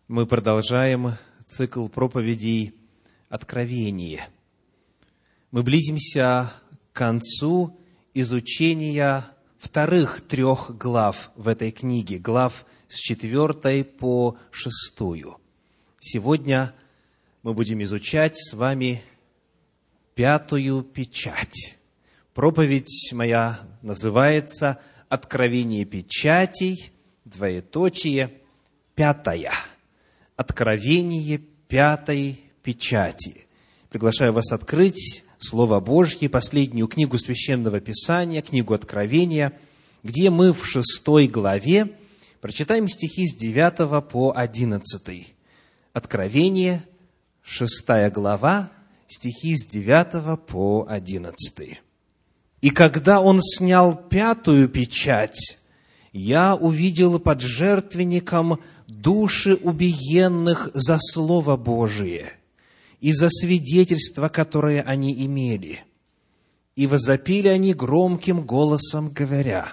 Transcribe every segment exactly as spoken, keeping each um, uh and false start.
Мы продолжаем цикл проповедей «Откровение». Мы близимся к концу изучения вторых трех глав в этой книге, глав с четвертой по шестую. Сегодня мы будем изучать с вами пятую печать. Проповедь моя называется «Откровение печатей», двоеточие, пятая. Откровение пятой печати. Приглашаю вас открыть Слово Божье, последнюю книгу Священного Писания, книгу Откровения, где мы в шестой главе прочитаем стихи с девятого по одиннадцатый. Откровение, шестая глава, стихи с девятого по одиннадцатый. «И когда он снял пятую печать, я увидел под жертвенником души убиенных за Слово Божие и за свидетельство, которое они имели. И возопили они громким голосом, говоря: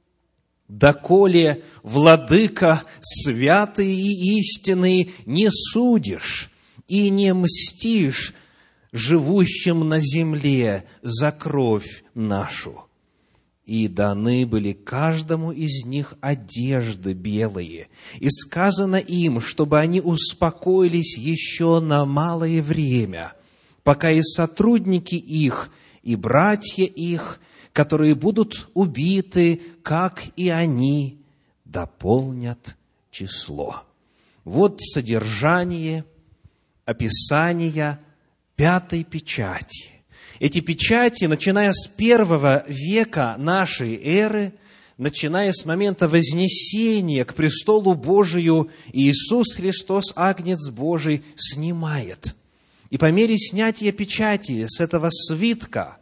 «Доколе, Владыка, святый и истинный, не судишь и не мстишь живущим на земле за кровь нашу». И даны были каждому из них одежды белые, и сказано им, чтобы они успокоились еще на малое время, пока и сотрудники их, и братья их, которые будут убиты, как и они, дополнят число. Вот содержание, описание пятой печати. Эти печати, начиная с первого века нашей эры, начиная с момента вознесения к престолу Божию, Иисус Христос, Агнец Божий, снимает. И по мере снятия печати с этого свитка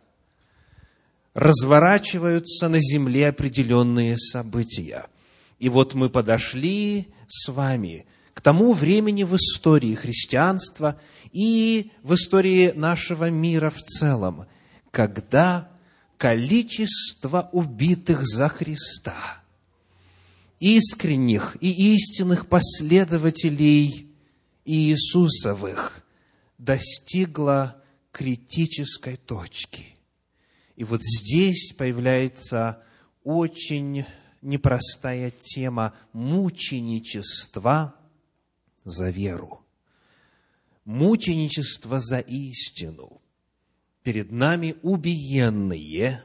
разворачиваются на земле определенные события. И вот мы подошли с вами к тому времени в истории христианства и в истории нашего мира в целом, когда количество убитых за Христа, искренних и истинных последователей Иисусовых, достигло критической точки. И вот здесь появляется очень непростая тема мученичества за веру, мученичество за истину. Перед нами убиенные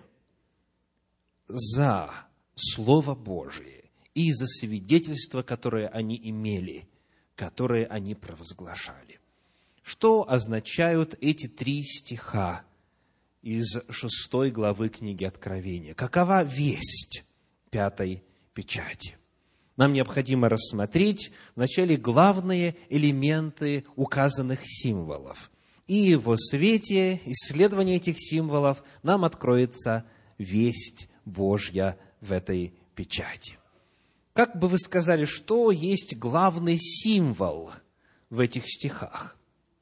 за Слово Божие и за свидетельство, которое они имели, которое они провозглашали. Что означают эти три стиха из шестой главы книги Откровения? Какова весть пятой печати? Нам необходимо рассмотреть вначале главные элементы указанных символов. И во свете исследования этих символов нам откроется весть Божья в этой печати. Как бы вы сказали, что есть главный символ в этих стихах?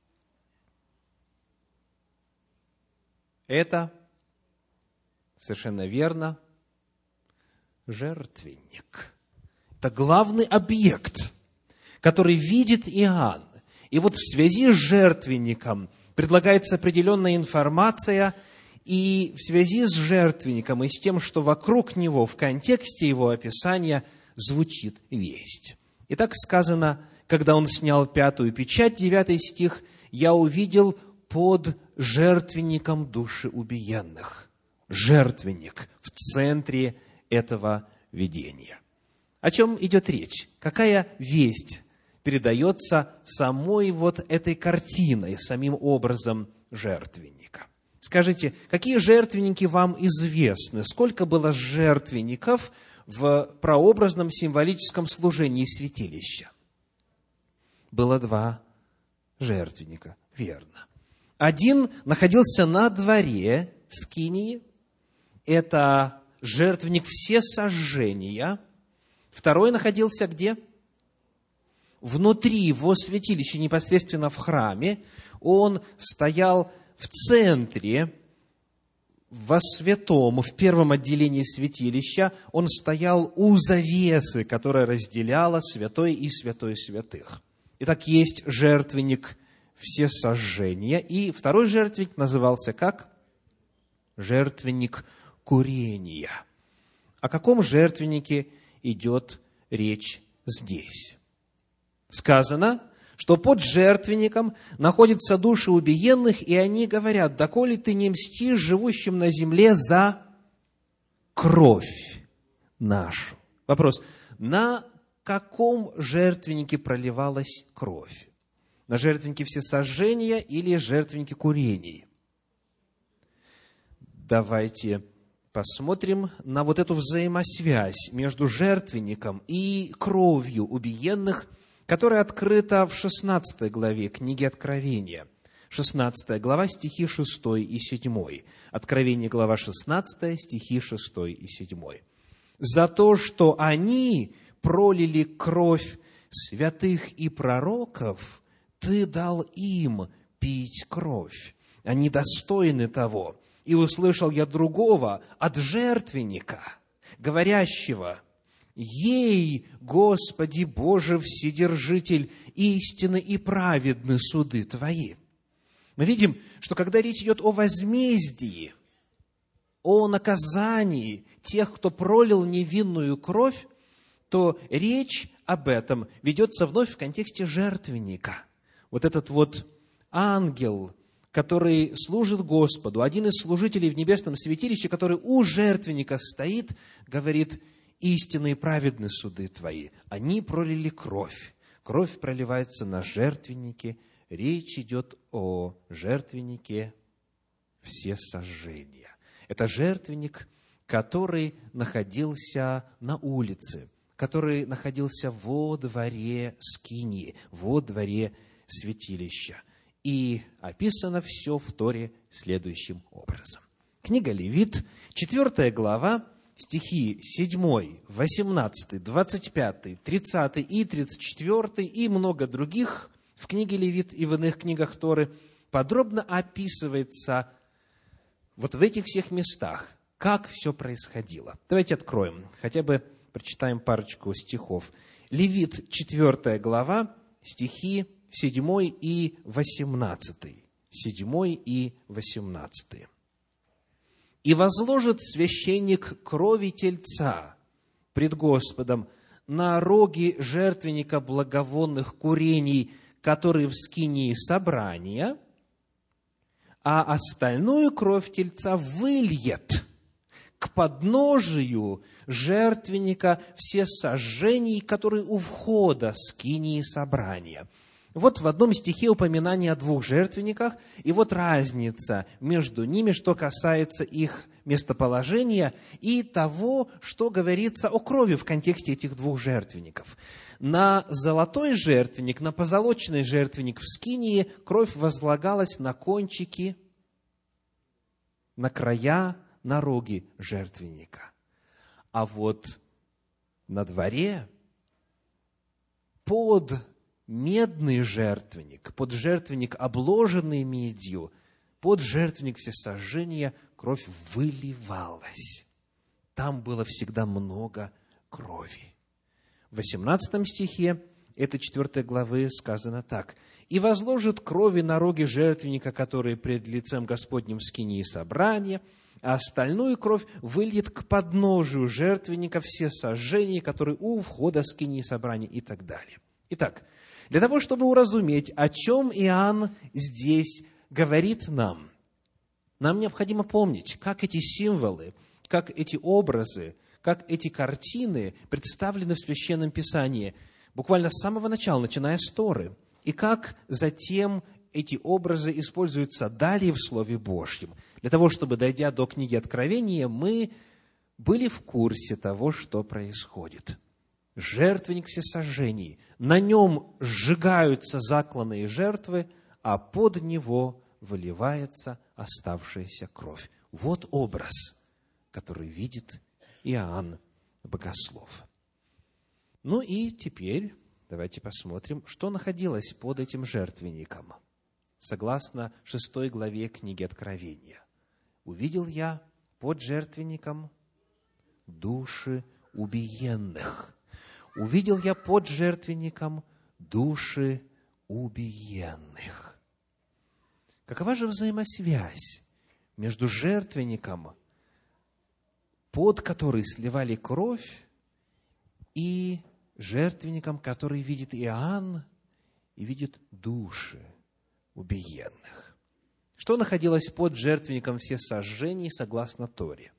Это, совершенно верно, жертвенник. Это главный объект, который видит Иоанн. И вот в связи с жертвенником предлагается определенная информация, и в связи с жертвенником и с тем, что вокруг него, в контексте его описания, звучит весть. Итак, сказано, когда он снял пятую печать, девятый стих, «Я увидел под жертвенником души убиенных». Жертвенник в центре этого видения. О чем идет речь? Какая весть передается самой вот этой картиной, самим образом жертвенника? Скажите, какие жертвенники вам известны? Сколько было жертвенников в прообразном символическом служении святилища? Было два жертвенника, верно. Один находился на дворе скинии, это жертвенник всесожжения. Второй находился где? Внутри, во святилище, непосредственно в храме. Он стоял в центре, во святом, в первом отделении святилища. Он стоял у завесы, которая разделяла святой и святой святых. Итак, есть жертвенник всесожжения, и второй жертвенник назывался как? Жертвенник курения. О каком жертвеннике идет речь здесь? Сказано, что под жертвенником находятся души убиенных, и они говорят: «Доколе ты не мстишь живущим на земле за кровь нашу». Вопрос: на каком жертвеннике проливалась кровь? На жертвеннике всесожжения или жертвеннике курений? Давайте посмотрим на вот эту взаимосвязь между жертвенником и кровью убиенных, которая открыта в шестнадцатой главе книги Откровения. шестнадцатая глава, стихи шестой и седьмой. Откровение, глава шестнадцатая, стихи шестой и седьмой. «За то, что они пролили кровь святых и пророков, ты дал им пить кровь. Они достойны того. И услышал я другого от жертвенника, говорящего: Ей, Господи Боже Вседержитель, истинны и праведны суды Твои». Мы видим, что когда речь идет о возмездии, о наказании тех, кто пролил невинную кровь, то речь об этом ведется вновь в контексте жертвенника. Вот этот вот ангел, который служит Господу, один из служителей в небесном святилище, который у жертвенника стоит, говорит: истинны и праведны суды Твои. Они пролили кровь. Кровь проливается на жертвеннике. Речь идет о жертвеннике всесожжения. Это жертвенник, который находился на улице, который находился во дворе скинии, во дворе святилища. И описано все в Торе следующим образом. Книга Левит, четвертая глава, стихи седьмой, восемнадцатый, двадцать пятый, тридцатый и тридцать четвертый и много других в книге Левит и в иных книгах Торы подробно описывается вот в этих всех местах, как все происходило. Давайте откроем, хотя бы прочитаем парочку стихов. Левит, четвертая глава, стихи седьмой и восемнадцатый. седьмой и восемнадцатый. «И возложит священник крови тельца пред Господом на роги жертвенника благовонных курений, который в скинии собрания, а остальную кровь тельца выльет к подножию жертвенника всесожжений, который у входа скинии собрания». Вот в одном стихе упоминание о двух жертвенниках, и вот разница между ними, что касается их местоположения и того, что говорится о крови в контексте этих двух жертвенников. На золотой жертвенник, на позолоченный жертвенник в скинии кровь возлагалась на кончики, на края, на роги жертвенника. А вот на дворе под медный жертвенник, под жертвенник, обложенный медью, под жертвенник всесожжения кровь выливалась. Там было всегда много крови. В восемнадцатом стихе этой четвёртой главы сказано так: «И возложит крови на роги жертвенника, которые пред лицем Господним в скинии собрания, а остальную кровь выльет к подножию жертвенника всесожжения, который у входа скинии собрания», и так далее. Итак, для того, чтобы уразуметь, о чем Иоанн здесь говорит нам, нам необходимо помнить, как эти символы, как эти образы, как эти картины представлены в Священном Писании, буквально с самого начала, начиная с Торы, и как затем эти образы используются далее в Слове Божьем. Для того, чтобы, дойдя до книги Откровения, мы были в курсе того, что происходит. Жертвенник всесожжений. На нем сжигаются закланные жертвы, а под него выливается оставшаяся кровь. Вот образ, который видит Иоанн Богослов. Ну и теперь давайте посмотрим, что находилось под этим жертвенником. Согласно шестой главе книги Откровения. «Увидел я под жертвенником души убиенных. Увидел я под жертвенником души убиенных. Какова же взаимосвязь между жертвенником, под который сливали кровь, и жертвенником, который видит Иоанн и видит души убиенных? Что находилось под жертвенником всесожжений согласно Торе?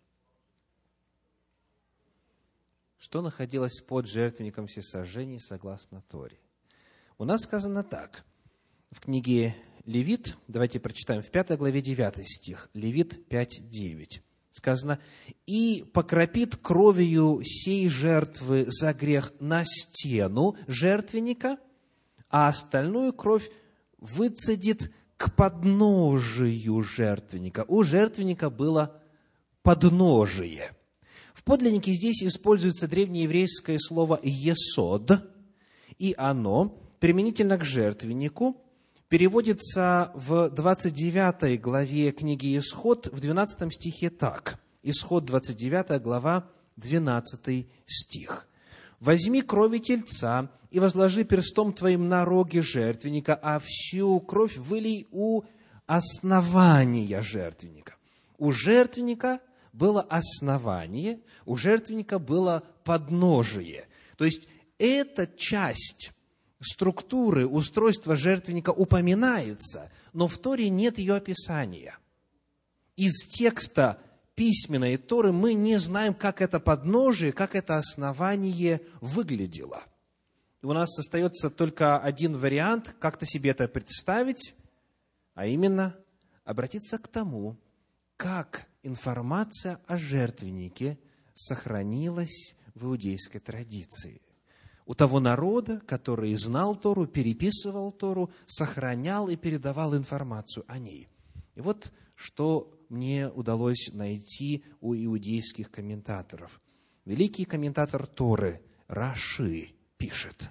Что находилось под жертвенником всесожжений согласно Торе? У нас сказано так. В книге Левит, давайте прочитаем в пятой главе девятый стих, Левит пять девять. Сказано: «И покропит кровью сей жертвы за грех на стену жертвенника, а остальную кровь выцедит к подножию жертвенника». У жертвенника было подножие. В подлиннике здесь используется древнееврейское слово «есод», и оно, применительно к жертвеннику, переводится в двадцать девятой главе книги Исход в двенадцатом стихе так. Исход двадцать девятая глава, двенадцатый стих. «Возьми крови тельца и возложи перстом твоим на роги жертвенника, а всю кровь вылей у основания жертвенника». У жертвенника было основание, у жертвенника было подножие. То есть, эта часть структуры, устройства жертвенника упоминается, но в Торе нет ее описания. Из текста письменной Торы мы не знаем, как это подножие, как это основание выглядело. И у нас остается только один вариант, как-то себе это представить, а именно обратиться к тому, как информация о жертвеннике сохранилась в иудейской традиции. У того народа, который знал Тору, переписывал Тору, сохранял и передавал информацию о ней. И вот что мне удалось найти у иудейских комментаторов. Великий комментатор Торы Раши пишет: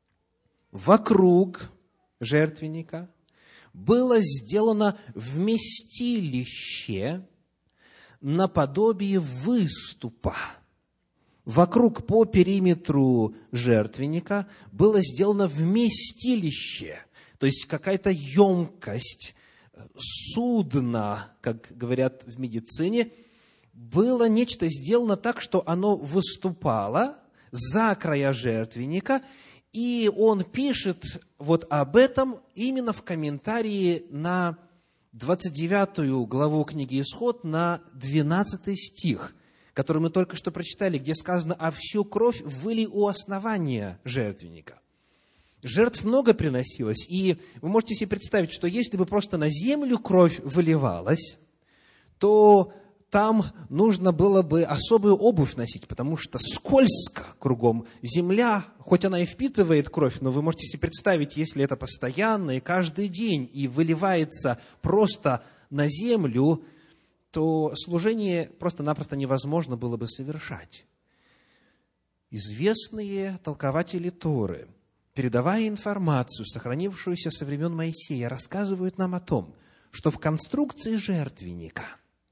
«Вокруг жертвенника было сделано вместилище наподобие выступа. Вокруг по периметру жертвенника было сделано вместилище, то есть какая-то емкость, судно, как говорят в медицине. Было нечто сделано так, что оно выступало за края жертвенника, и он пишет вот об этом именно в комментарии на двадцать девятую главу книги Исход, на двенадцатый стих, который мы только что прочитали, где сказано: «А всю кровь выли у основания жертвенника». Жертв много приносилось, и вы можете себе представить, что если бы просто на землю кровь выливалась, то там нужно было бы особую обувь носить, потому что скользко кругом. Земля, хоть она и впитывает кровь, но вы можете себе представить, если это постоянно и каждый день, и выливается просто на землю, то служение просто-напросто невозможно было бы совершать. Известные толкователи Торы, передавая информацию, сохранившуюся со времен Моисея, рассказывают нам о том, что в конструкции жертвенника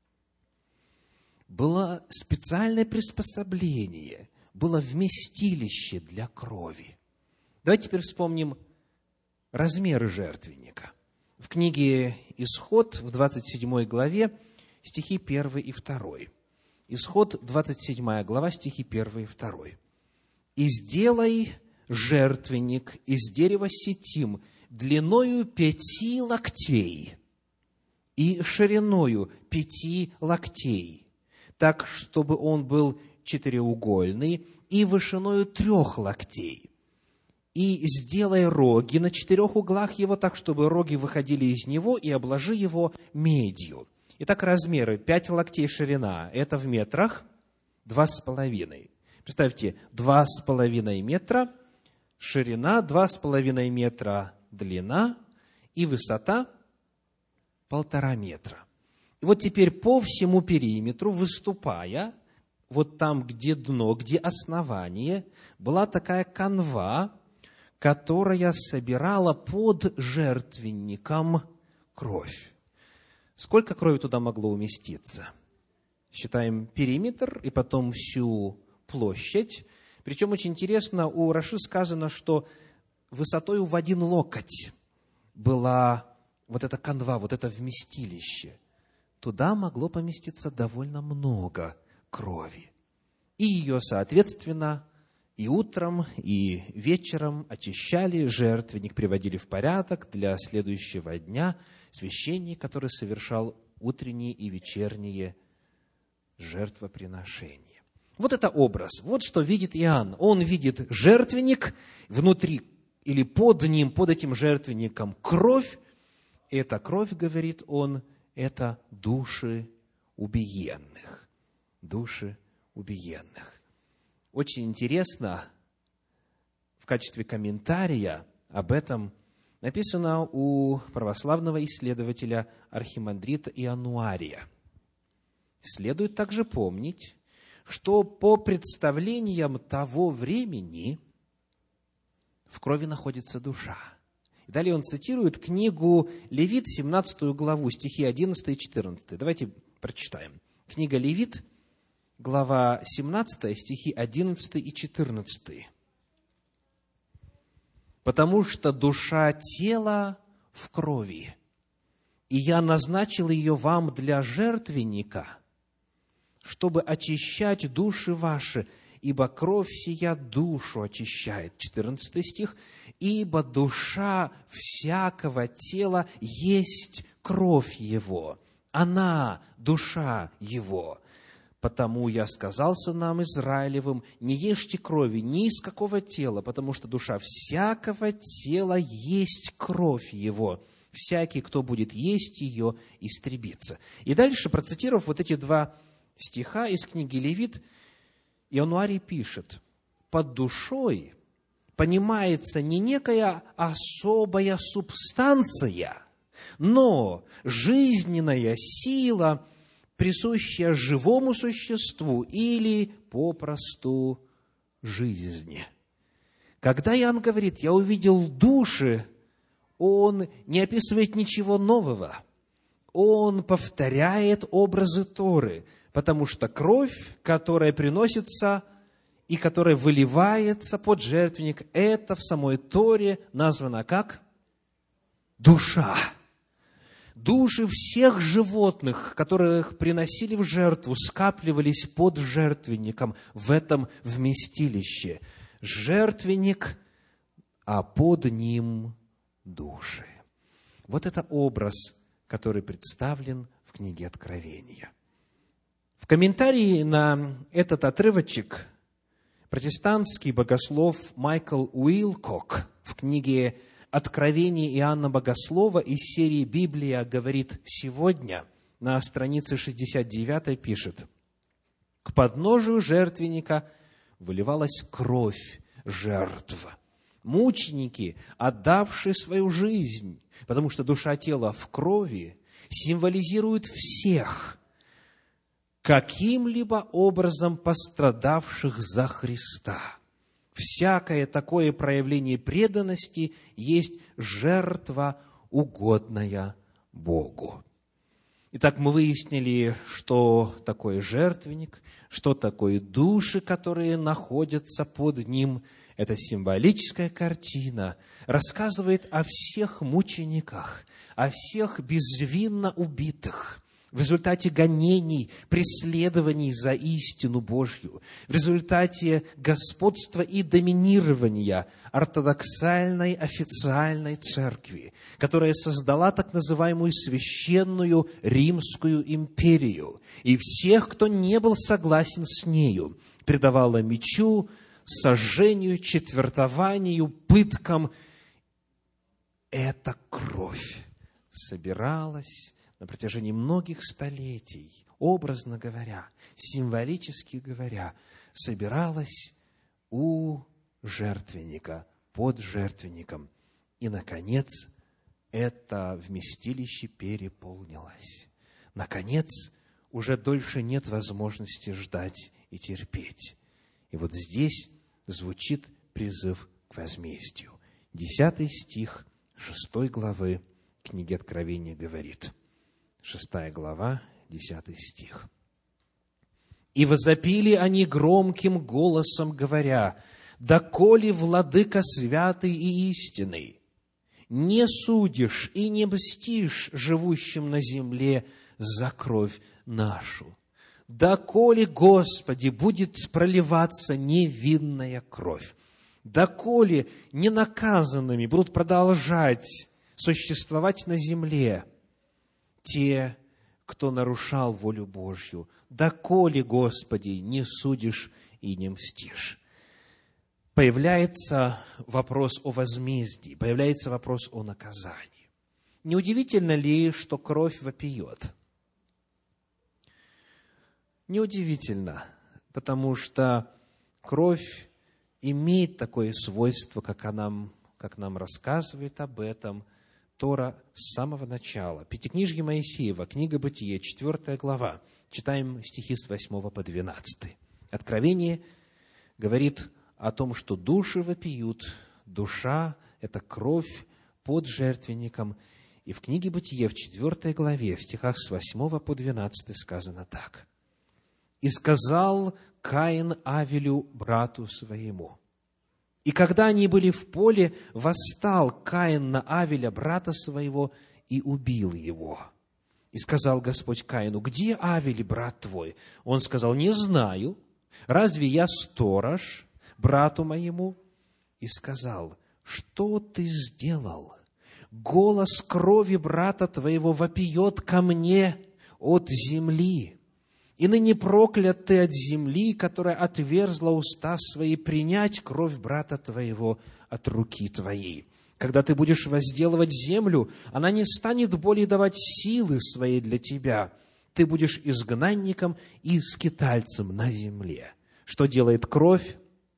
было специальное приспособление, было вместилище для крови. Давайте теперь вспомним размеры жертвенника. В книге Исход в двадцать седьмой главе стихи первый и второй. Исход, двадцать седьмая глава, стихи первый и второй. «И сделай жертвенник из дерева ситим длиною пяти локтей и шириною пяти локтей, так, чтобы он был четыреугольный и вышиною трех локтей. И сделай роги на четырех углах его, так, чтобы роги выходили из него, и обложи его медью». Итак, размеры: пять локтей ширина, это в метрах два с половиной. Представьте, два с половиной метра ширина, два с половиной метра длина и высота полтора метра. И вот теперь по всему периметру, выступая, вот там, где дно, где основание, была такая канва, которая собирала под жертвенником кровь. Сколько крови туда могло уместиться? Считаем периметр и потом всю площадь. Причем очень интересно, у Раши сказано, что высотой в один локоть. была вот эта канва, вот это вместилище, туда могло поместиться довольно много крови. И ее, соответственно, и утром, и вечером очищали, жертвенник приводили в порядок для следующего дня священник, который совершал утренние и вечерние жертвоприношения. Вот это образ, вот что видит Иоанн. Он видит жертвенник, внутри или под ним, под этим жертвенником кровь. И эта кровь, говорит он, это души убиенных. Души убиенных. Очень интересно, в качестве комментария об этом написано у православного исследователя архимандрита Иануария. Следует также помнить, что по представлениям того времени в крови находится душа. И далее он цитирует книгу Левит, семнадцатую главу, стихи одиннадцатый и четырнадцатый. Давайте прочитаем. Книга Левит, глава семнадцатая, стихи одиннадцатый и четырнадцатый. «Потому что душа тела в крови, и я назначил ее вам для жертвенника, чтобы очищать души ваши, ибо кровь сия душу очищает». четырнадцатый стих. «Ибо душа всякого тела есть кровь его, она душа его. Потому я сказал сынам Израилевым: не ешьте крови ни из какого тела, потому что душа всякого тела есть кровь его. Всякий, кто будет есть ее, истребится». И дальше, процитировав вот эти два стиха из книги Левит, Иануарий пишет: под душой понимается не некая особая субстанция, но жизненная сила, присущая живому существу или попросту жизни. Когда Иоанн говорит: «я увидел души», он не описывает ничего нового. Он повторяет образы Торы, потому что кровь, которая приносится и которая выливается под жертвенник, это в самой Торе названо как душа. Души всех животных, которых приносили в жертву, скапливались под жертвенником в этом вместилище. Жертвенник, а под ним души. Вот это образ, который представлен в книге Откровения. В комментарии на этот отрывочек протестантский богослов Майкл Уилкок в книге «Откровение Иоанна Богослова» из серии «Библия говорит сегодня» на странице шестьдесят девятой пишет: «К подножию жертвенника выливалась кровь жертв. Мученики, отдавшие свою жизнь, потому что душа тела в крови, символизируют всех, каким-либо образом пострадавших за Христа. Всякое такое проявление преданности есть жертва, угодная Богу». Итак, мы выяснили, что такое жертвенник, что такое души, которые находятся под ним. Эта символическая картина рассказывает о всех мучениках, о всех безвинно убитых в результате гонений, преследований за истину Божью, в результате господства и доминирования ортодоксальной официальной церкви, которая создала так называемую Священную Римскую империю, и всех, кто не был согласен с нею, предавала мечу, сожжению, четвертованию, пыткам. Эта кровь собиралась на протяжении многих столетий, образно говоря, символически говоря, собиралась у жертвенника, под жертвенником. И, наконец, это вместилище переполнилось. Наконец, уже дольше нет возможности ждать и терпеть. И вот здесь звучит призыв к возмездию. Десятый стих шестой главы книги Откровения говорит. Шестая глава, десятый стих. «И возопили они громким голосом, говоря: доколе владыка святый и истинный, не судишь и не мстишь живущим на земле за кровь нашу. Доколе, Господи, будет проливаться невинная кровь, доколе ненаказанными будут продолжать существовать на земле те, кто нарушал волю Божью, доколе, Господи, не судишь и не мстишь. Появляется вопрос о возмездии, появляется вопрос о наказании. Неудивительно ли, что кровь вопиет? Неудивительно, потому что кровь имеет такое свойство, как нам, как нам рассказывает об этом Тора с самого начала. Пятикнижье Моисеева, книга Бытие, четвертая глава. Читаем стихи с восьмого по двенадцатый. Откровение говорит о том, что души вопиют, душа – это кровь под жертвенником. И в книге Бытие, в четвертой главе, в стихах с восьмого по двенадцатый сказано так. «И сказал Каин Авелю, брату своему». И когда они были в поле, восстал Каин на Авеля, брата своего, и убил его. И сказал Господь Каину: где Авель, брат твой? Он сказал: не знаю. Разве я сторож брату моему? И сказал: что ты сделал? Голос крови брата твоего вопиет ко мне от земли. И ныне проклят ты от земли, которая отверзла уста свои, принять кровь брата твоего от руки твоей. Когда ты будешь возделывать землю, она не станет более давать силы своей для тебя. Ты будешь изгнанником и скитальцем на земле. Что делает кровь?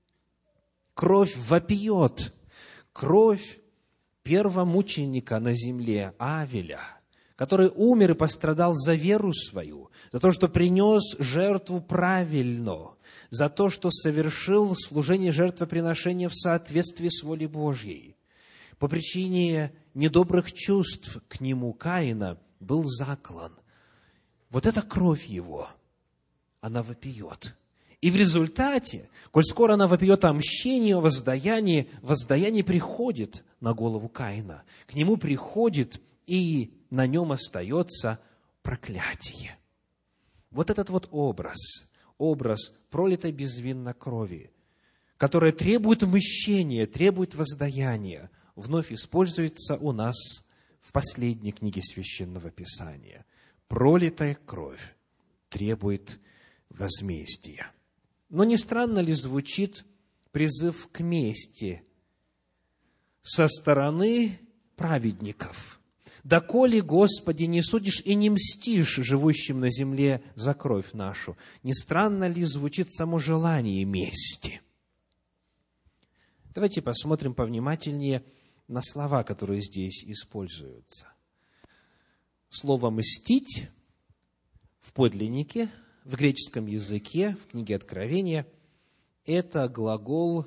Кровь вопиет. Кровь первомученика на земле, Авеля, который умер и пострадал за веру свою, за то, что принес жертву правильно, за то, что совершил служение жертвоприношения в соответствии с волей Божьей. По причине недобрых чувств к нему Каина был заклан. Вот эта кровь его, она вопиет. И в результате, коль скоро она вопиет о мщении, о воздаянии, воздаяние приходит на голову Каина. К нему приходит, и на нем остается проклятие. Вот этот вот образ, образ пролитой безвинно крови, которая требует мщения, требует воздаяния, вновь используется у нас в последней книге Священного Писания. Пролитая кровь требует возмездия. Но не странно ли звучит призыв к мести со стороны праведников? «Доколе, Господи, не судишь и не мстишь живущим на земле за кровь нашу?» Не странно ли звучит само желание мести? Давайте посмотрим повнимательнее на слова, которые здесь используются. Слово «мстить» в подлиннике, в греческом языке, в книге Откровения, это глагол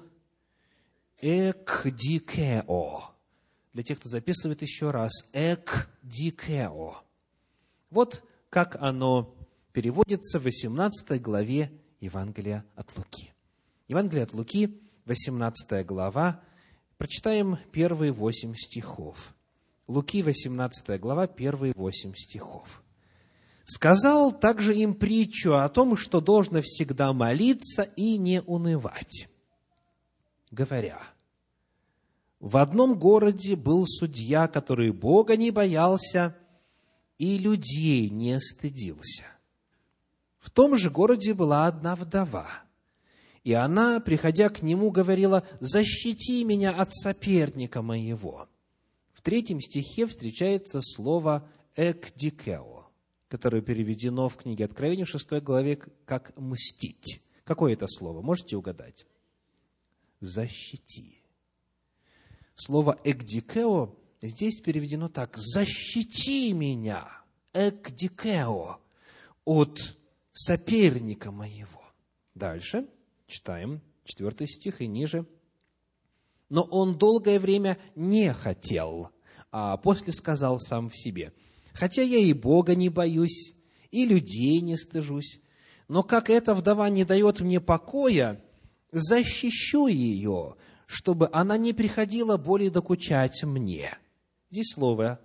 «экдикео». Для тех, кто записывает еще раз, «экдикео». Вот как оно переводится в восемнадцатой главе Евангелия от Луки. Евангелие от Луки, восемнадцатая глава, прочитаем первые восемь стихов. Луки, восемнадцатая глава, первые восемь стихов. «Сказал также им притчу о том, что должно всегда молиться и не унывать, говоря: в одном городе был судья, который Бога не боялся и людей не стыдился. В том же городе была одна вдова, и она, приходя к нему, говорила: защити меня от соперника моего». В третьем стихе встречается слово «экдикео», которое переведено в книге Откровения в шестой главе как «мстить». Какое это слово? Можете угадать? «Защити». Слово «экдикео» здесь переведено так: «защити меня, экдикео, от соперника моего». Дальше читаем четвертый стих и ниже. «Но он долгое время не хотел, а после сказал сам в себе: хотя я и Бога не боюсь, и людей не стыжусь, но как эта вдова не дает мне покоя, защищу ее, чтобы она не приходила более докучать мне». Здесь слово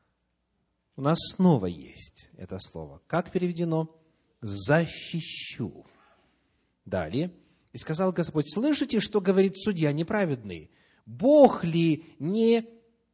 у нас снова есть, это слово. Как переведено? «Защищу». Далее. «И сказал Господь, слышите, что говорит судья неправедный? Бог ли не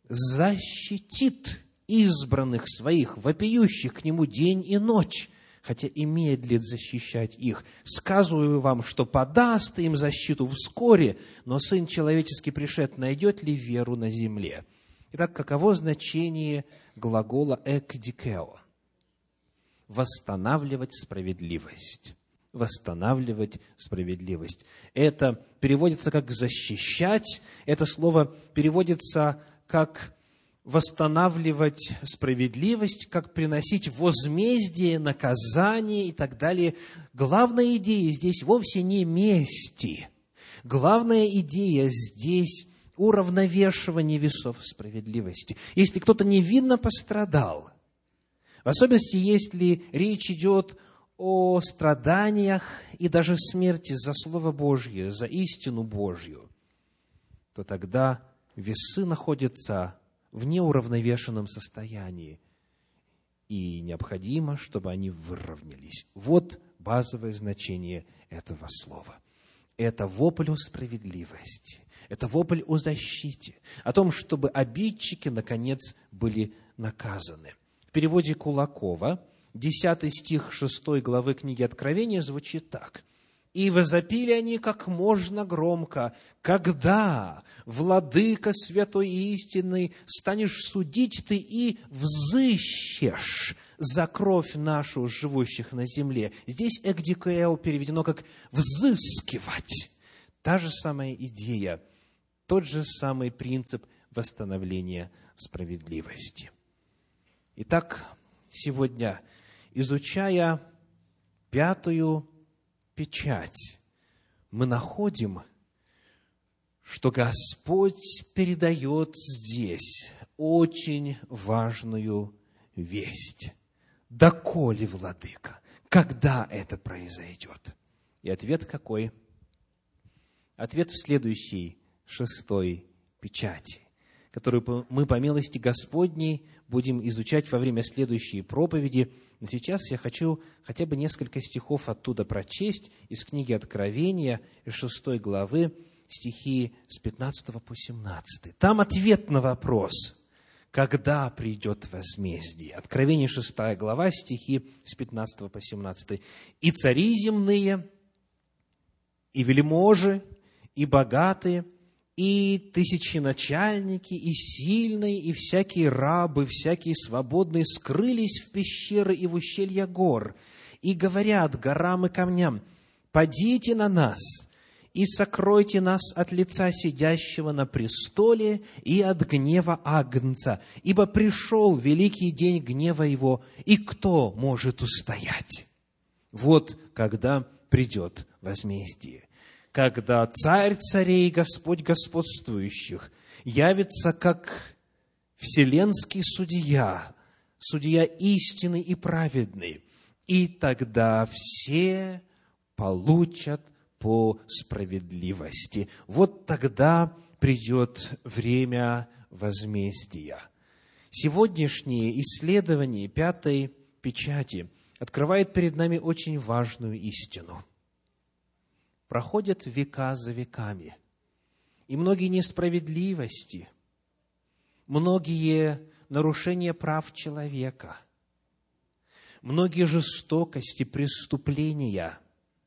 защитит избранных своих, вопиющих к Нему день и ночь, хотя и медлит защищать их? Сказываю вам, что подаст им защиту вскоре, но Сын Человеческий пришед, найдет ли веру на земле?» Итак, каково значение глагола «экдикео»? Восстанавливать справедливость. Восстанавливать справедливость. Это переводится как «защищать», это слово переводится как восстанавливать справедливость, как приносить возмездие, наказание и так далее. Главная идея здесь вовсе не мести. Главная идея здесь уравновешивание весов справедливости. Если кто-то невинно пострадал, в особенности, если речь идет о страданиях и даже смерти за Слово Божье, за истину Божью, то тогда весы находятся в неуравновешенном состоянии, и необходимо, чтобы они выровнялись. Вот базовое значение этого слова. Это вопль о справедливости, это вопль о защите, о том, чтобы обидчики, наконец, были наказаны. В переводе Кулакова, десятый стих шестой главы книги Откровения звучит так. «И возопили они как можно громко, когда, владыка святой и истинный, станешь судить ты и взыщешь за кровь нашу, живущих на земле». Здесь «экдикео» переведено как «взыскивать». Та же самая идея, тот же самый принцип восстановления справедливости. Итак, сегодня, изучая пятую печать, мы находим, что Господь передает здесь очень важную весть. Доколе, владыка, когда это произойдет? И ответ какой? Ответ в следующей, шестой печати, которую мы по милости Господней будем изучать во время следующей проповеди. Но сейчас я хочу хотя бы несколько стихов оттуда прочесть из книги Откровения, из шестой главы, стихи с пятнадцатого по семнадцатый. Там ответ на вопрос, когда придет возмездие. Откровение, шестая глава, стихи с пятнадцатого по семнадцатый. «И цари земные, и вельможи, и богатые, и тысяченачальники, и сильные, и всякие рабы, всякие свободные скрылись в пещеры и в ущелья гор, и говорят горам и камням: падите на нас, и сокройте нас от лица сидящего на престоле и от гнева Агнца, ибо пришел великий день гнева его, и кто может устоять?» Вот когда придет возмездие. Когда Царь царей, Господь господствующих явится как вселенский судья, судья истинный и праведный, и тогда все получат по справедливости. Вот тогда придет время возмездия. Сегодняшнее исследование пятой печати открывает перед нами очень важную истину. Проходят века за веками, и многие несправедливости, многие нарушения прав человека, многие жестокости, преступления,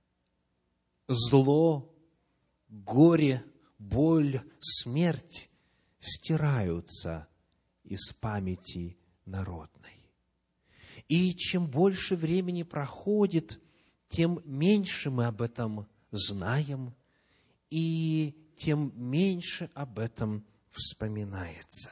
зло, горе, боль, смерть стираются из памяти народной. И чем больше времени проходит, тем меньше мы об этом знаем, и тем меньше об этом вспоминается.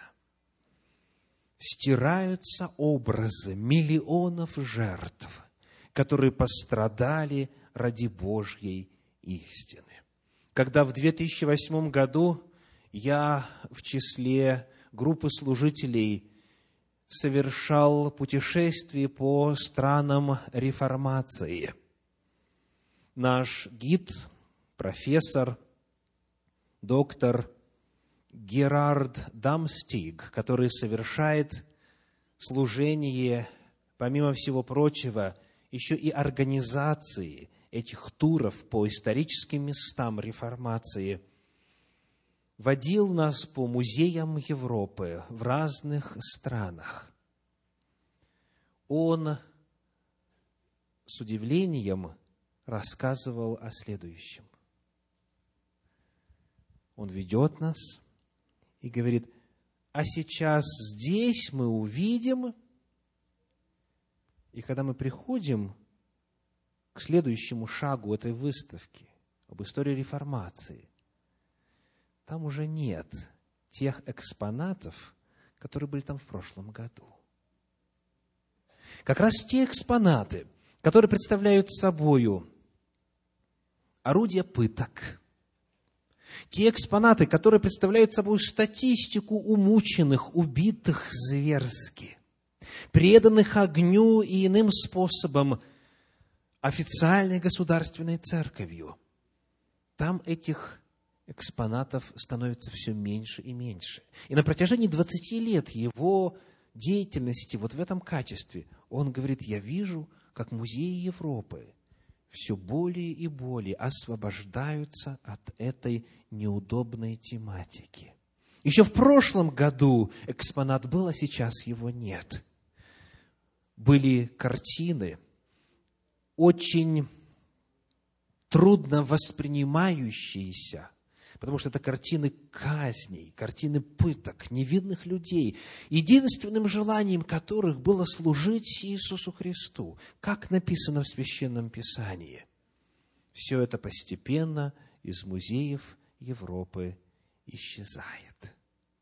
Стираются образы миллионов жертв, которые пострадали ради Божьей истины. Когда в две тысячи восьмом году я в числе группы служителей совершал путешествие по странам реформации, наш гид, профессор, доктор Герард Дамстиг, который совершает служение, помимо всего прочего, еще и организации этих туров по историческим местам реформации, водил нас по музеям Европы в разных странах. Он с удивлением рассказывал о следующем. Он ведет нас и говорит: а сейчас здесь мы увидим, и когда мы приходим к следующему шагу этой выставки об истории реформации, там уже нет тех экспонатов, которые были там в прошлом году. Как раз те экспонаты, которые представляют собою орудия пыток, те экспонаты, которые представляют собой статистику умученных, убитых зверски, преданных огню и иным способом официальной государственной церковью, там этих экспонатов становится все меньше и меньше. И на протяжении двадцати лет его деятельности вот в этом качестве он говорит: я вижу, как музеи Европы все более и более освобождаются от этой неудобной тематики. Еще в прошлом году экспонат был, а сейчас его нет. Были картины, очень трудно воспринимающиеся, потому что это картины казней, картины пыток, невинных людей, единственным желанием которых было служить Иисусу Христу, как написано в Священном Писании. Все это постепенно из музеев Европы исчезает.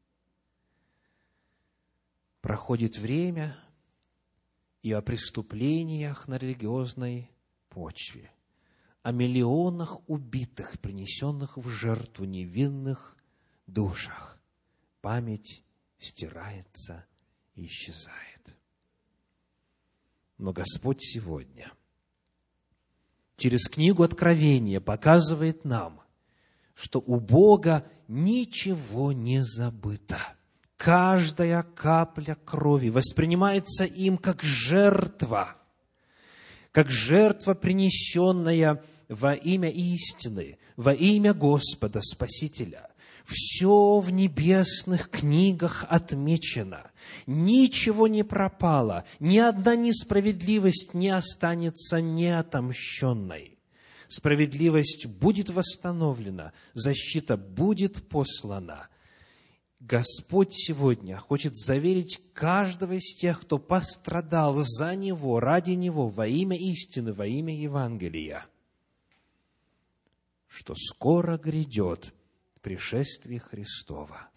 Проходит время, и о преступлениях на религиозной почве, о миллионах убитых, принесенных в жертву невинных душах, память стирается и исчезает. Но Господь сегодня через книгу Откровения показывает нам, что у Бога ничего не забыто. Каждая капля крови воспринимается им как жертва, как жертва, принесенная во имя истины, во имя Господа Спасителя. Все в небесных книгах отмечено. Ничего не пропало, ни одна несправедливость не останется неотомщенной. Справедливость будет восстановлена, защита будет послана. Господь сегодня хочет заверить каждого из тех, кто пострадал за Него, ради Него, во имя истины, во имя Евангелия, что скоро грядет пришествие Христово,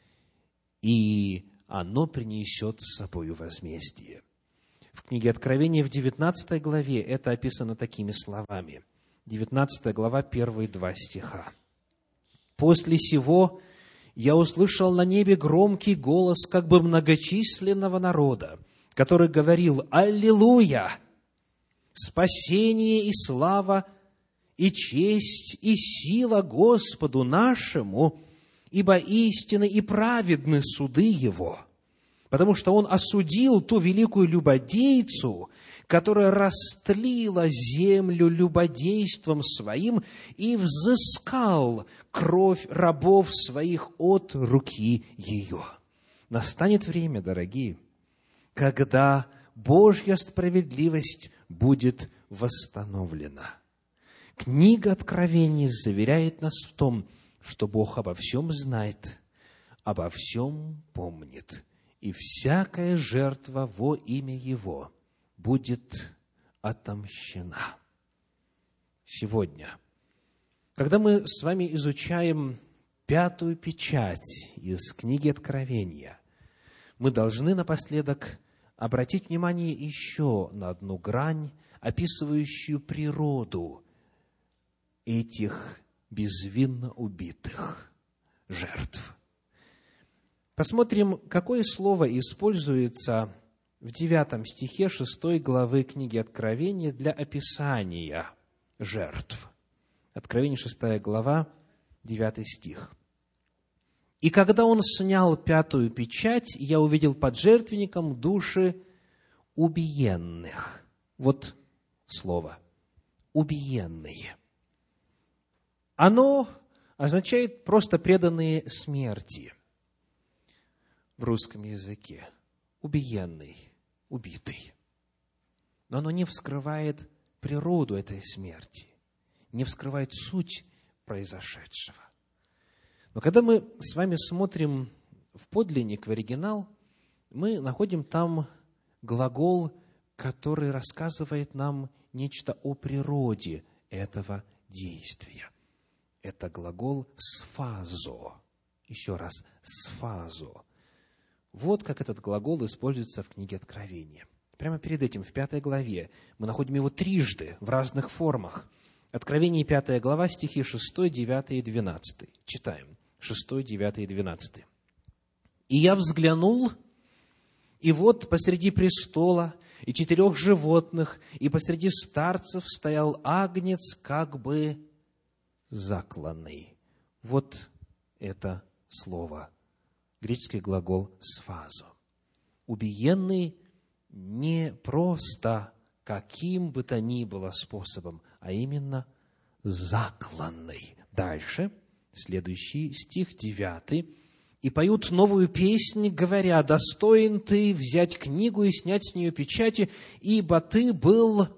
и оно принесет с собой возмездие. В книге Откровения в девятнадцатой главе это описано такими словами. девятнадцатая глава, первые два стиха. «После сего я услышал на небе громкий голос как бы многочисленного народа, который говорил: Аллилуйя! Спасение и слава, и честь, и сила Господу нашему, ибо истинны и праведны суды Его, потому что Он осудил ту великую любодейцу, которая растлила землю любодейством своим и взыскал кровь рабов своих от руки ее». Настанет время, дорогие, когда Божья справедливость будет восстановлена. Книга Откровений заверяет нас в том, что Бог обо всем знает, обо всем помнит, и всякая жертва во имя Его будет отомщена. Сегодня, когда мы с вами изучаем пятую печать из книги Откровения, мы должны напоследок обратить внимание еще на одну грань, описывающую природу этих безвинно убитых жертв. Посмотрим, какое слово используется в девятом стихе шестой главы книги Откровения для описания жертв. Откровение, шестая глава, девятый стих. И когда он снял пятую печать, я увидел под жертвенником души убиенных. Вот слово. Убиенные. Оно означает просто преданные смерти в русском языке. Убиенный, убитый. Но оно не вскрывает природу этой смерти, не вскрывает суть произошедшего. Но когда мы с вами смотрим в подлинник, в оригинал, мы находим там глагол, который рассказывает нам нечто о природе этого действия. Это глагол «сфазо». Еще раз, «сфазо». Вот как этот глагол используется в книге Откровения. Прямо перед этим, в пятой главе, мы находим его трижды в разных формах. Откровение, пятая глава, стихи шестой, девятый и двенадцатый. Читаем. шестой, девятый и двенадцатый. «И я взглянул, и вот посреди престола и четырех животных, и посреди старцев стоял агнец, как бы закланный». Вот это слово. Греческий глагол «сфазо». Убиенный не просто каким бы то ни было способом, а именно закланный. Дальше, следующий стих, девятый. «И поют новую песнь, говоря: достоин ты взять книгу и снять с нее печати, ибо ты был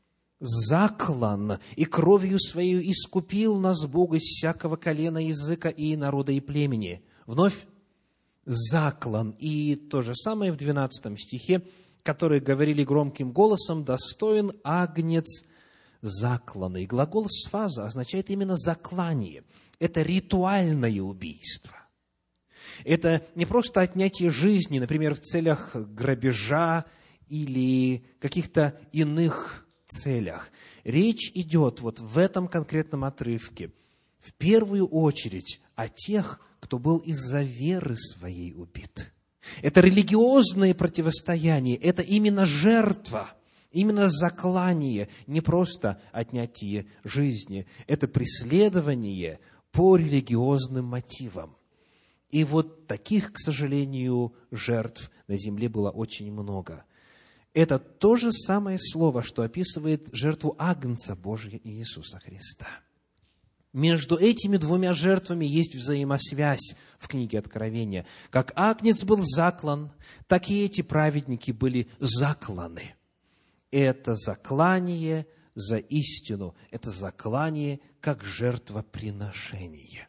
заклан, и кровью своей искупил нас Бог из всякого колена, языка и народа и племени». Вновь заклан. И то же самое в двенадцатом стихе, которые говорили громким голосом: достоин агнец закланный. Глагол «сфаза» означает именно заклание. Это ритуальное убийство. Это не просто отнятие жизни, например, в целях грабежа или каких-то иных целях. Речь идет вот в этом конкретном отрывке в первую очередь о тех, кто был из-за веры своей убит. Это религиозное противостояние, это именно жертва, именно заклание, не просто отнятие жизни, это преследование по религиозным мотивам. И вот таких, к сожалению, жертв на земле было очень много. Это то же самое слово, что описывает жертву Агнца Божия Иисуса Христа. Между этими двумя жертвами есть взаимосвязь в книге Откровения. Как Агнец был заклан, так и эти праведники были закланы. Это заклание за истину, это заклание как жертвоприношение.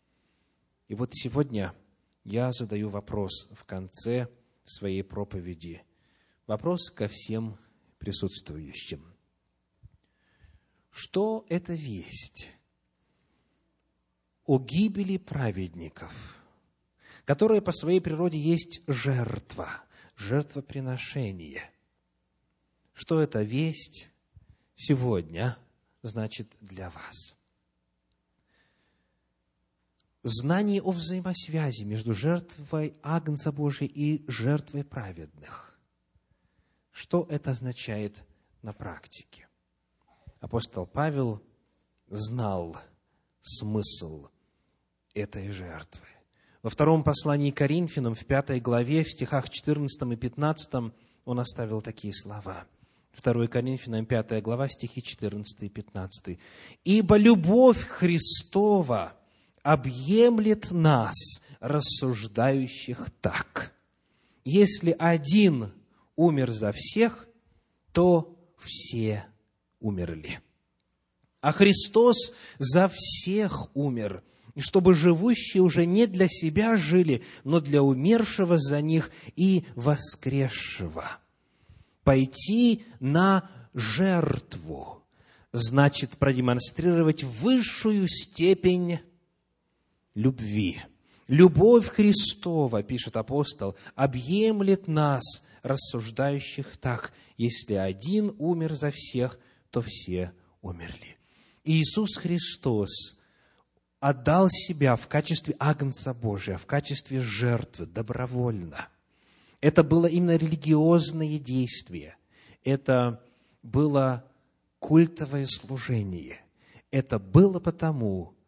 И вот сегодня я задаю вопрос в конце своей проповеди. Вопрос ко всем присутствующим. Что это весть о гибели праведников, которая по своей природе есть жертва, жертвоприношение? Что эта весть сегодня значит для вас? Знание о взаимосвязи между жертвой Агнца Божия и жертвой праведных. Что это означает на практике? Апостол Павел знал смысл этой жертвы. Во втором послании к Коринфянам, в пятой главе, в стихах четырнадцатом и пятнадцатом, он оставил такие слова. второе Коринфянам, пятая глава, стихи четырнадцатый и пятнадцатый. «Ибо любовь Христова объемлет нас, рассуждающих так: если один умер за всех, то все умерли. А Христос за всех умер, и чтобы живущие уже не для себя жили, но для умершего за них и воскресшего. Пойти на жертву значит продемонстрировать высшую степень любви. Любовь Христова, пишет апостол, объемлет нас, рассуждающих так: если один умер за всех, то все умерли. Иисус Христос отдал себя в качестве Агнца Божия, в качестве жертвы, добровольно. Это было именно религиозное действие. Это было культовое служение. Это было потому,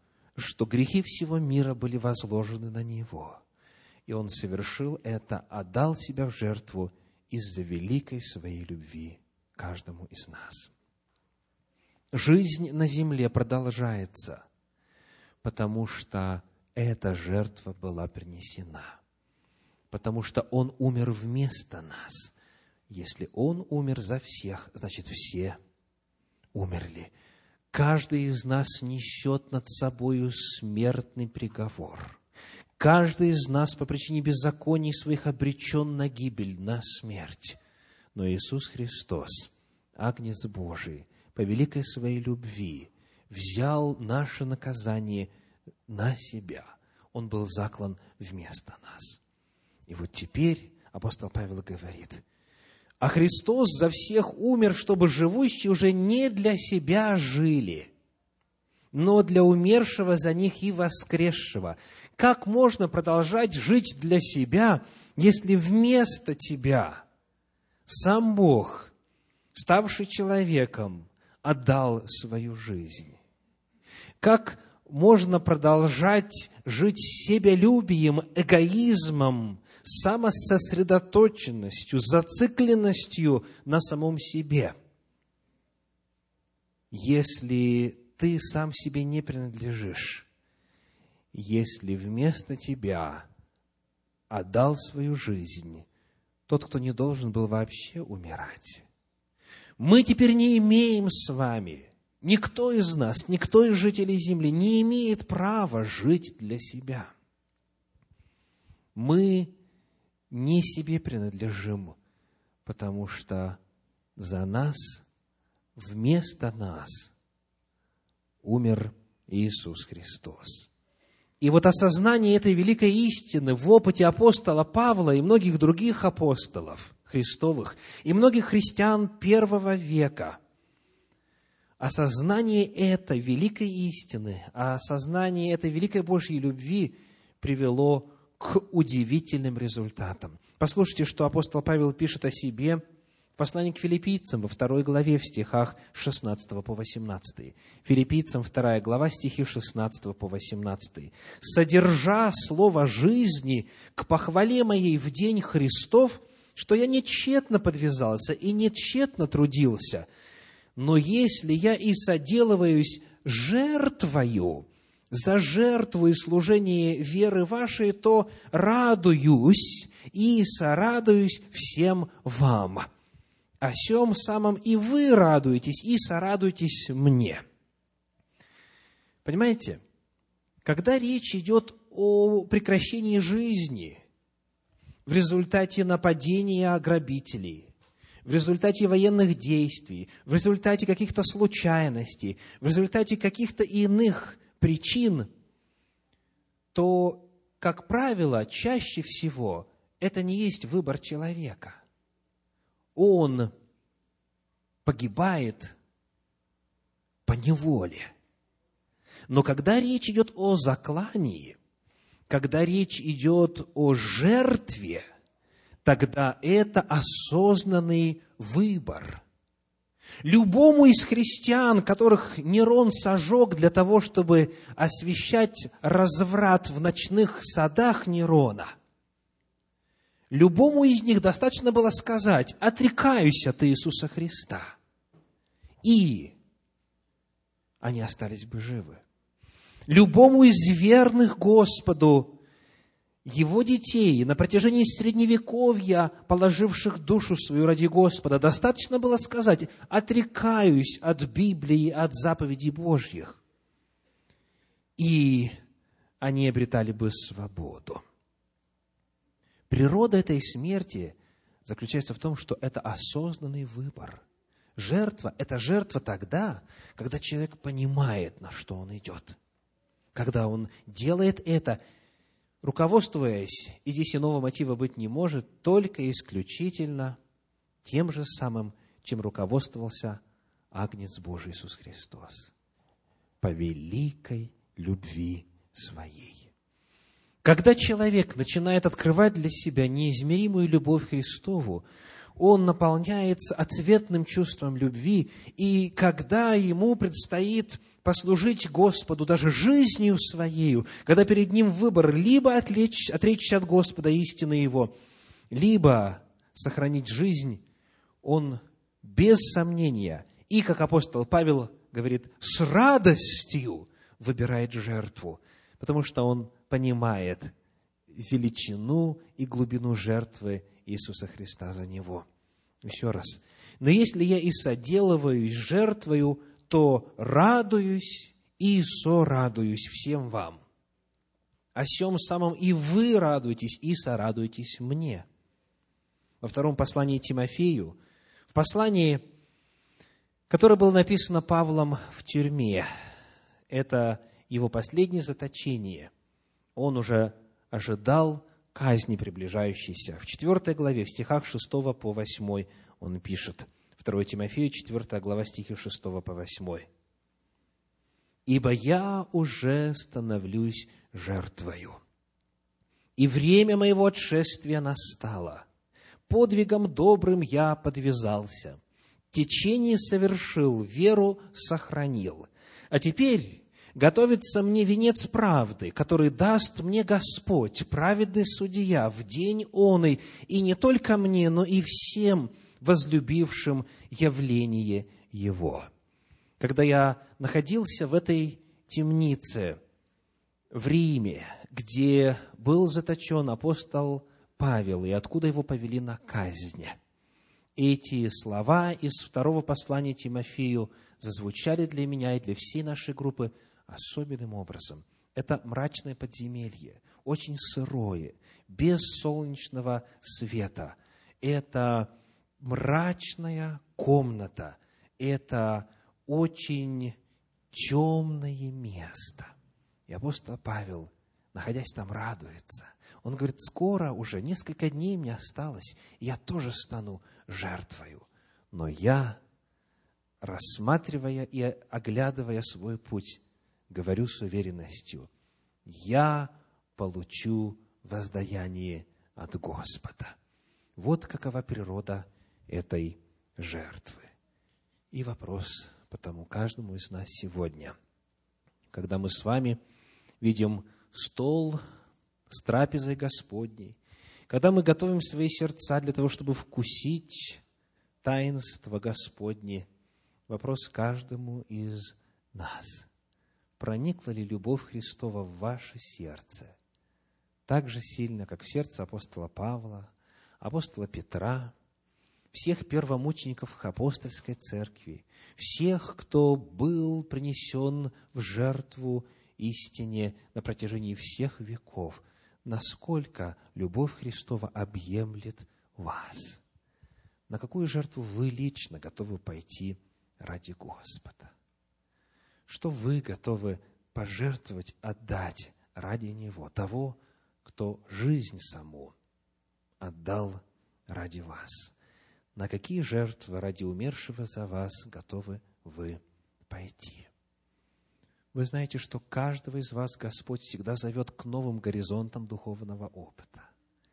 что грехи всего мира были возложены на Него. И Он совершил это, отдал Себя в жертву из-за великой Своей любви к каждому из нас. Жизнь на земле продолжается, потому что эта жертва была принесена, потому что Он умер вместо нас. Если Он умер за всех, значит, все умерли. Каждый из нас несет над собою смертный приговор. Каждый из нас по причине беззаконий своих обречен на гибель, на смерть. Но Иисус Христос, Агнец Божий, по великой Своей любви, взял наше наказание на Себя. Он был заклан вместо нас. И вот теперь апостол Павел говорит: а Христос за всех умер, чтобы живущие уже не для себя жили, но для умершего за них и воскресшего. Как можно продолжать жить для себя, если вместо тебя сам Бог, ставший человеком, отдал свою жизнь? Как можно продолжать жить себялюбием, эгоизмом, самососредоточенностью, зацикленностью на самом себе, если ты сам себе не принадлежишь, если вместо тебя отдал свою жизнь тот, кто не должен был вообще умирать? Мы теперь не имеем с вами, никто из нас, никто из жителей земли не имеет права жить для себя. Мы не себе принадлежим, потому что за нас, вместо нас, умер Иисус Христос. И вот осознание этой великой истины в опыте апостола Павла и многих других апостолов Христовых, и многих христиан первого века, осознание этой великой истины, осознание этой великой Божьей любви привело к удивительным результатам. Послушайте, что апостол Павел пишет о себе в послании к филиппийцам во второй главе в стихах шестнадцатого по восемнадцатый. Филиппийцам вторая глава, стихи шестнадцатого по восемнадцатый. «Содержа слово жизни к похвале моей в день Христов, что я не тщетно подвязался и не тщетно трудился, но если я и соделываюсь жертвою за жертву и служение веры вашей, то радуюсь и сорадуюсь всем вам. О сем самом и вы радуетесь, и сорадуйтесь мне». Понимаете, когда речь идет о прекращении жизни в результате нападения грабителей, в результате военных действий, в результате каких-то случайностей, в результате каких-то иных причин, то, как правило, чаще всего это не есть выбор человека. Он погибает по неволе. Но когда речь идет о заклании, когда речь идет о жертве, тогда это осознанный выбор. Любому из христиан, которых Нерон сожег для того, чтобы освещать разврат в ночных садах Нерона, любому из них достаточно было сказать: «Отрекаюсь от Иисуса Христа», и они остались бы живы. Любому из верных Господу, Его детей, на протяжении Средневековья, положивших душу свою ради Господа, достаточно было сказать: «Отрекаюсь от Библии, от заповедей Божьих», и они обретали бы свободу. Природа этой смерти заключается в том, что это осознанный выбор. Жертва – это жертва тогда, когда человек понимает, на что он идет. Когда он делает это, руководствуясь, и здесь иного мотива быть не может, только исключительно тем же самым, чем руководствовался Агнец Божий Иисус Христос, по великой любви Своей. Когда человек начинает открывать для себя неизмеримую любовь Христову, он наполняется ответным чувством любви, и когда ему предстоит послужить Господу даже жизнью Своею, когда перед ним выбор либо отречь, отречься от Господа истины Его, либо сохранить жизнь, он без сомнения, и, как апостол Павел говорит, с радостью выбирает жертву, потому что он понимает величину и глубину жертвы Иисуса Христа за него. Еще раз. Но если я и соделываюсь жертвою, то радуюсь и сорадуюсь всем вам. О сем самом и вы радуетесь, и сорадуетесь мне. Во втором послании Тимофею, в послании, которое было написано Павлом в тюрьме, это его последнее заточение, он уже ожидал казни приближающейся. В четвёртой главе, в стихах шестого по восьмой он пишет, второе Тимофею, четвёртая глава, стихи шестого по восьмой. «Ибо я уже становлюсь жертвою, и время моего отшествия настало. Подвигом добрым я подвязался, течение совершил, веру сохранил. А теперь готовится мне венец правды, который даст мне Господь, праведный судья, в день оный, и не только мне, но и всем возлюбившим явление Его». Когда я находился в этой темнице в Риме, где был заточен апостол Павел, и откуда его повели на казнь, эти слова из второго послания Тимофею зазвучали для меня и для всей нашей группы особенным образом. Это мрачное подземелье, очень сырое, без солнечного света. Это мрачная комната, это очень темное место. И апостол Павел, находясь там, радуется. Он говорит, скоро уже, несколько дней мне осталось, и я тоже стану жертвою. Но я, рассматривая и оглядывая свой путь, говорю с уверенностью, я получу воздаяние от Господа. Вот какова природа этой жертвы. И вопрос потому каждому из нас сегодня, когда мы с вами видим стол с трапезой Господней, когда мы готовим свои сердца для того, чтобы вкусить таинство Господне, вопрос каждому из нас. Проникла ли любовь Христова в ваше сердце так же сильно, как в сердце апостола Павла, апостола Петра, всех первомучеников апостольской церкви, всех, кто был принесен в жертву истине на протяжении всех веков, насколько любовь Христова объемлет вас? На какую жертву вы лично готовы пойти ради Господа? Что вы готовы пожертвовать, отдать ради Него, того, кто жизнь саму отдал ради вас? На какие жертвы ради умершего за вас готовы вы пойти? Вы знаете, что каждого из вас Господь всегда зовет к новым горизонтам духовного опыта.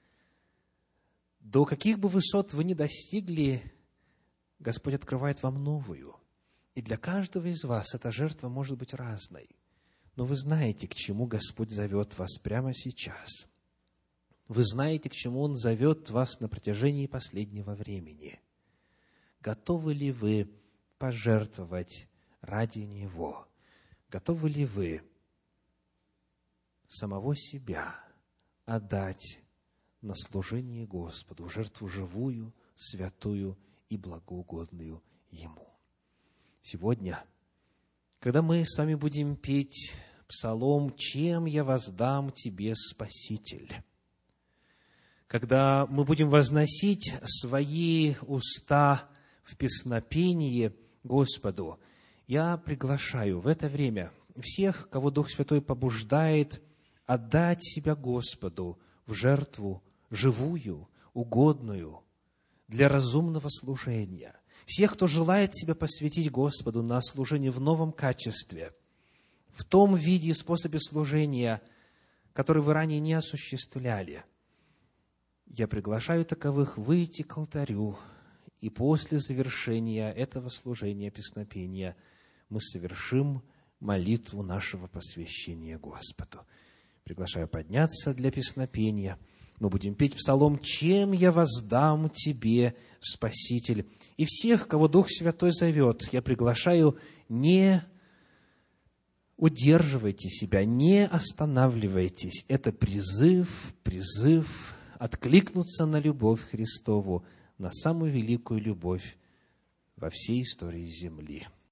До каких бы высот вы ни достигли, Господь открывает вам новую. И для каждого из вас эта жертва может быть разной. Но вы знаете, к чему Господь зовет вас прямо сейчас. Вы знаете, к чему Он зовет вас на протяжении последнего времени. Готовы ли вы пожертвовать ради Него? Готовы ли вы самого себя отдать на служение Господу, в жертву живую, святую и благоугодную Ему? Сегодня, когда мы с вами будем петь псалом «Чем я воздам Тебе, Спаситель?», когда мы будем возносить свои уста в песнопении Господу, я приглашаю в это время всех, кого Дух Святой побуждает, отдать себя Господу в жертву живую, угодную, для разумного служения. Всех, кто желает себя посвятить Господу на служение в новом качестве, в том виде и способе служения, который вы ранее не осуществляли. Я приглашаю таковых выйти к алтарю, и после завершения этого служения песнопения мы совершим молитву нашего посвящения Господу. Приглашаю подняться для песнопения. Мы будем петь псалом «Чем я воздам Тебе, Спаситель?» И всех, кого Дух Святой зовет, я приглашаю: не удерживайте себя, не останавливайтесь. Это призыв, призыв откликнуться на любовь Христову, на самую великую любовь во всей истории земли.